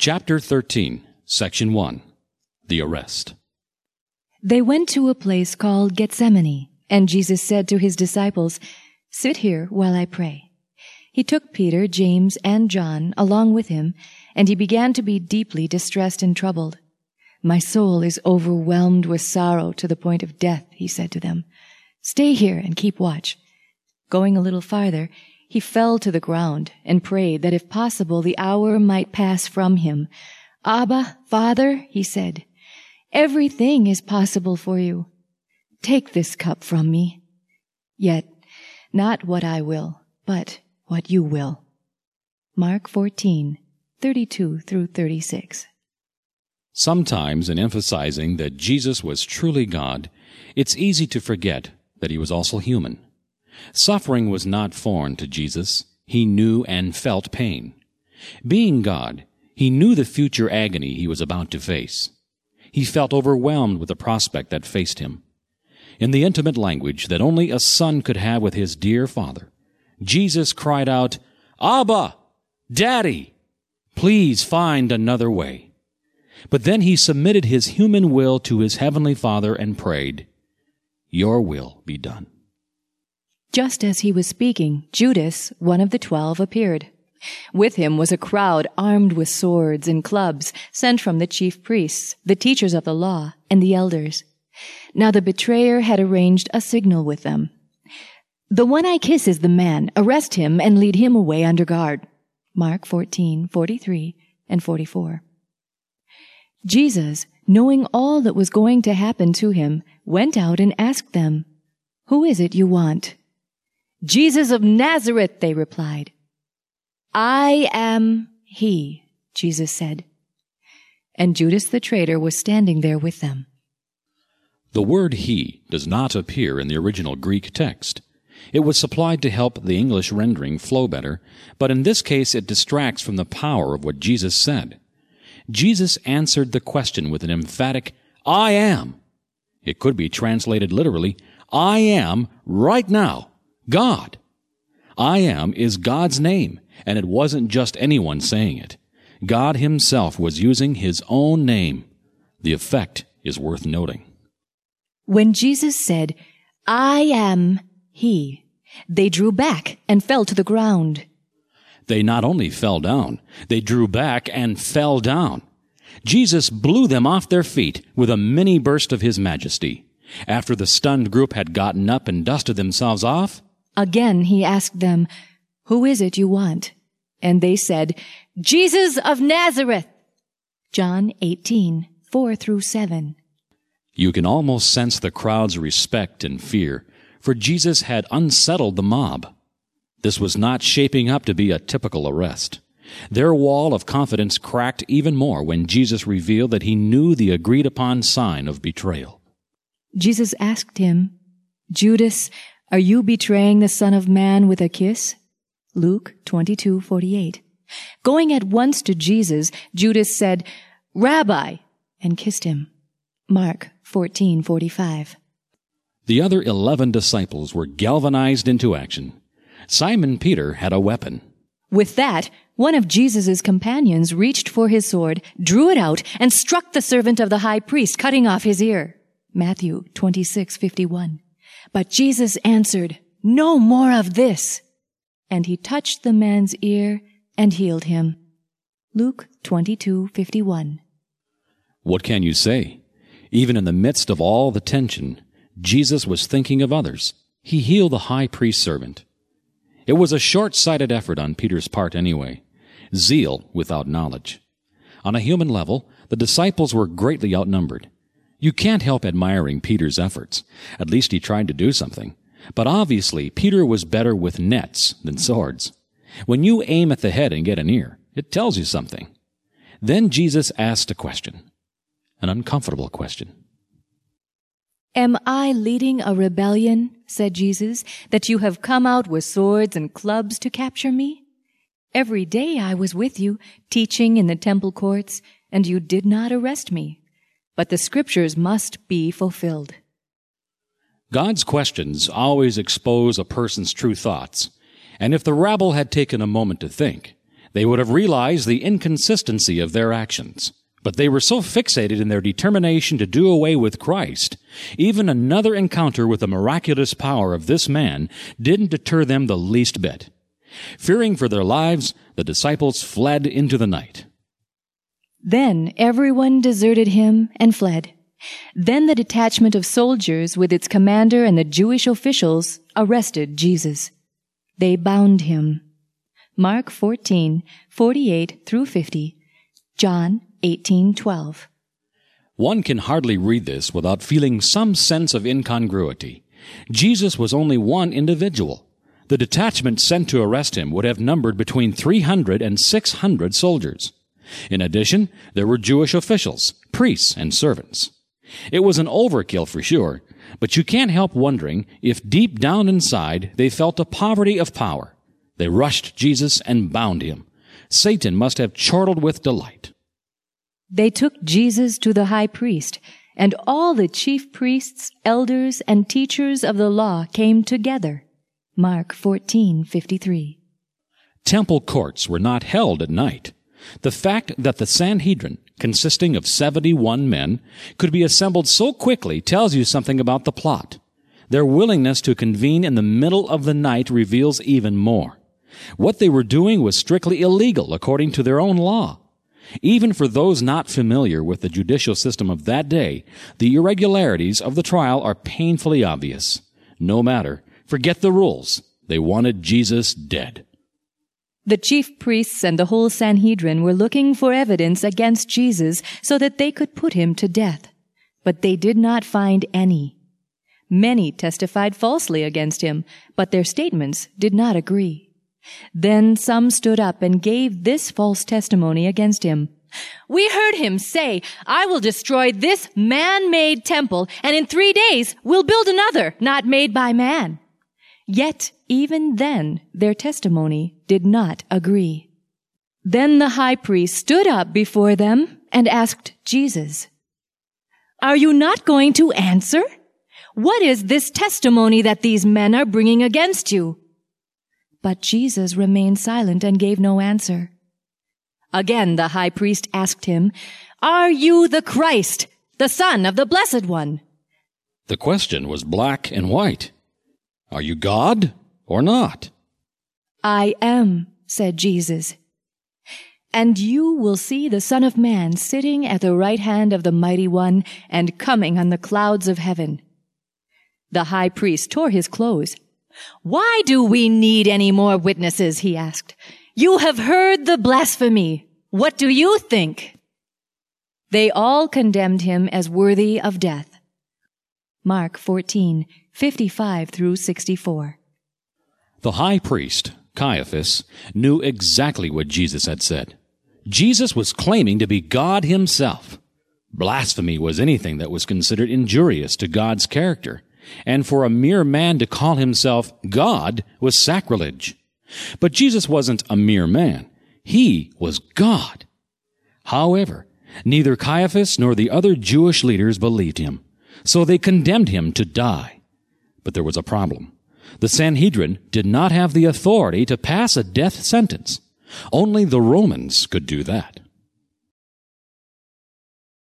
Chapter 13, Section 1. The Arrest. They went to a place called Gethsemane, and Jesus said to his disciples, "Sit here while I pray." He took Peter, James, and John along with him, and he began to be deeply distressed and troubled. "My soul is overwhelmed with sorrow to the point of death," he said to them. "Stay here and keep watch." Going a little farther, he fell to the ground and prayed that if possible the hour might pass from him. "Abba, Father," he said, "everything is possible for you. Take this cup from me. Yet not what I will, but what you will." Mark 14:32 through 36. Sometimes, in emphasizing that Jesus was truly God, it's easy to forget that he was also human. Suffering was not foreign to Jesus. He knew and felt pain. Being God, he knew the future agony he was about to face. He felt overwhelmed with the prospect that faced him. In the intimate language that only a son could have with his dear Father, Jesus cried out, "Abba, Daddy, please find another way." But then he submitted his human will to his heavenly Father and prayed, "Your will be done." Just as he was speaking, Judas, one of the 12, appeared. With him was a crowd armed with swords and clubs, sent from the chief priests, the teachers of the law, and the elders. Now the betrayer had arranged a signal with them. "The one I kiss is the man. Arrest him and lead him away under guard." Mark 14:43 and 44. Jesus, knowing all that was going to happen to him, went out and asked them, "Who is it you want?" "Jesus of Nazareth," they replied. "I am he," Jesus said. And Judas the traitor was standing there with them. The word he does not appear in the original Greek text. It was supplied to help the English rendering flow better, but in this case it distracts from the power of what Jesus said. Jesus answered the question with an emphatic, "I am." It could be translated literally, "I am right now God." I am is God's name, and it wasn't just anyone saying it. God himself was using his own name. The effect is worth noting. When Jesus said, "I am he," they drew back and fell to the ground. They not only fell down, they drew back and fell down. Jesus blew them off their feet with a mini burst of his majesty. After the stunned group had gotten up and dusted themselves off, again he asked them, "Who is it you want?" And they said, "Jesus of Nazareth." John 18:4 through 7. You can almost sense the crowd's respect and fear, for Jesus had unsettled the mob. This was not shaping up to be a typical arrest. Their wall of confidence cracked even more when Jesus revealed that he knew the agreed-upon sign of betrayal. Jesus asked him, "Judas, are you betraying the Son of Man with a kiss?" Luke 22:48. Going at once to Jesus, Judas said, "Rabbi," and kissed him. Mark 14:45. The other 11 disciples were galvanized into action. Simon Peter had a weapon. With that, one of Jesus' companions reached for his sword, drew it out, and struck the servant of the high priest, cutting off his ear. Matthew 26:51. But Jesus answered, "No more of this." And he touched the man's ear and healed him. Luke 22:51. What can you say? Even in the midst of all the tension, Jesus was thinking of others. He healed the high priest's servant. It was a short-sighted effort on Peter's part anyway. Zeal without knowledge. On a human level, the disciples were greatly outnumbered. You can't help admiring Peter's efforts. At least he tried to do something. But obviously, Peter was better with nets than swords. When you aim at the head and get an ear, it tells you something. Then Jesus asked a question. An uncomfortable question. "Am I leading a rebellion," said Jesus, "that you have come out with swords and clubs to capture me? Every day I was with you, teaching in the temple courts, and you did not arrest me. But the scriptures must be fulfilled." God's questions always expose a person's true thoughts, and if the rabble had taken a moment to think, They would have realized the inconsistency of their actions. But they were so fixated in their determination to do away with Christ, even another encounter with the miraculous power of this man didn't deter them the least bit. Fearing for their lives, the disciples fled into the night. Then everyone deserted him and fled. Then the detachment of soldiers with its commander and the Jewish officials arrested Jesus. They bound him. Mark 14:48 through 50, John 18:12. One can hardly read this without feeling some sense of incongruity. Jesus was only one individual. The detachment sent to arrest him would have numbered between 300 and 600 soldiers. In addition, there were Jewish officials, priests, and servants. It was an overkill for sure, but you can't help wondering if deep down inside they felt a poverty of power. They rushed Jesus and bound him. Satan must have chortled with delight. They took Jesus to the high priest, and all the chief priests, elders, and teachers of the law came together. Mark 14:53. Temple courts were not held at night. The fact that the Sanhedrin, consisting of 71 men, could be assembled so quickly tells you something about the plot. Their willingness to convene in the middle of the night reveals even more. What they were doing was strictly illegal according to their own law. Even for those not familiar with the judicial system of that day, the irregularities of the trial are painfully obvious. No matter. Forget the rules. They wanted Jesus dead. The chief priests and the whole Sanhedrin were looking for evidence against Jesus so that they could put him to death. But they did not find any. Many testified falsely against him, but their statements did not agree. Then some stood up and gave this false testimony against him. "We heard him say, 'I will destroy this man-made temple, and in 3 days will build another not made by man.' Yet even then their testimony did not agree. Then the high priest stood up before them and asked Jesus, 'Are you not going to answer? What is this testimony that these men are bringing against you?' But Jesus remained silent and gave no answer. Again the high priest asked him, 'Are you the Christ, the Son of the Blessed One?' The question was black and white. Are you God or not? 'I am,' said Jesus. 'And you will see the Son of Man sitting at the right hand of the Mighty One and coming on the clouds of heaven.' The high priest tore his clothes. 'Why do we need any more witnesses?' he asked. 'You have heard the blasphemy. What do you think?' They all condemned him as worthy of death. Mark 14:55 through 64. The high priest, Caiaphas, knew exactly what Jesus had said. Jesus was claiming to be God himself. Blasphemy was anything that was considered injurious to God's character, and for a mere man to call himself God was sacrilege. But Jesus wasn't a mere man. He was God. However, neither Caiaphas nor the other Jewish leaders believed him, so they condemned him to die. But there was a problem. The Sanhedrin did not have the authority to pass a death sentence. Only the Romans could do that.